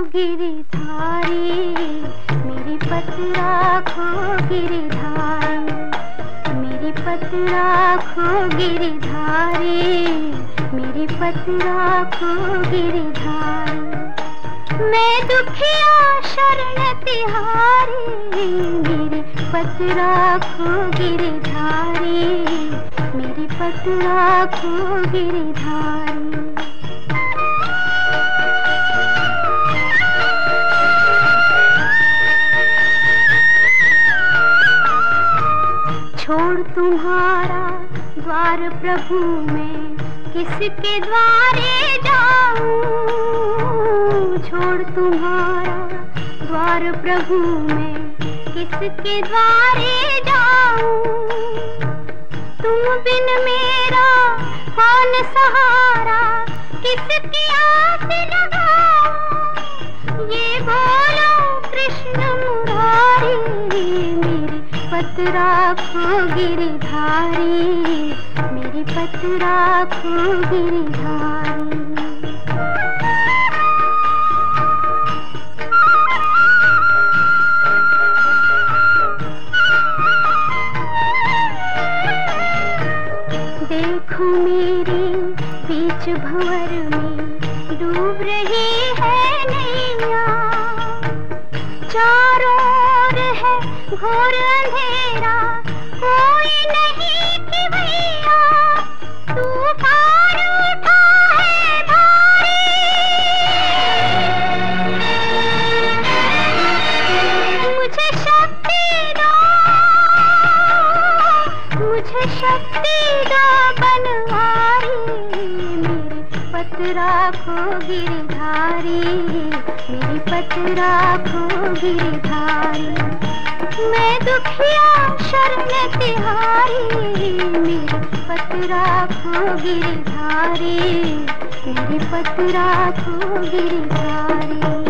गिरधारी, मेरी पतरा खो गिरधारी, मेरी पतरा खो गिरधारी, मेरी पतरा खो गिरधारी। मैं दुखिया शरण तिहारी, मेरी पतरा खो गिरधारी, मेरी पतरा खो गिरधारी। छोड़ तुम्हारा द्वार प्रभु मैं किसके द्वारे जाऊं, छोड़ तुम्हारा द्वार प्रभु मैं किसके द्वारे जाऊं। तुम बिन मेरा कौन सहारा, किसकी आस लगाऊं। ये बोलो कृष्ण मुरारी, मेरी पतरा खो गिरधारी, मेरी पतरा खो गिरधारी। देखो मेरे बीच भंवर में डूब रही है नैया, चारों ओर है घोर अंधेरा, कोई नहीं कि भैया। तूफान उठा है भारी, मुझे शक्ति दो, मुझे शक्ति दो बनवारी। मेरी पतरा खो गिरधारी, मेरी पतरा खो गिरधारी। मैं दुखिया शरण तिहारी, मेरी पतरा खो गिरधारी, मेरी पतरा खो गिरधारी।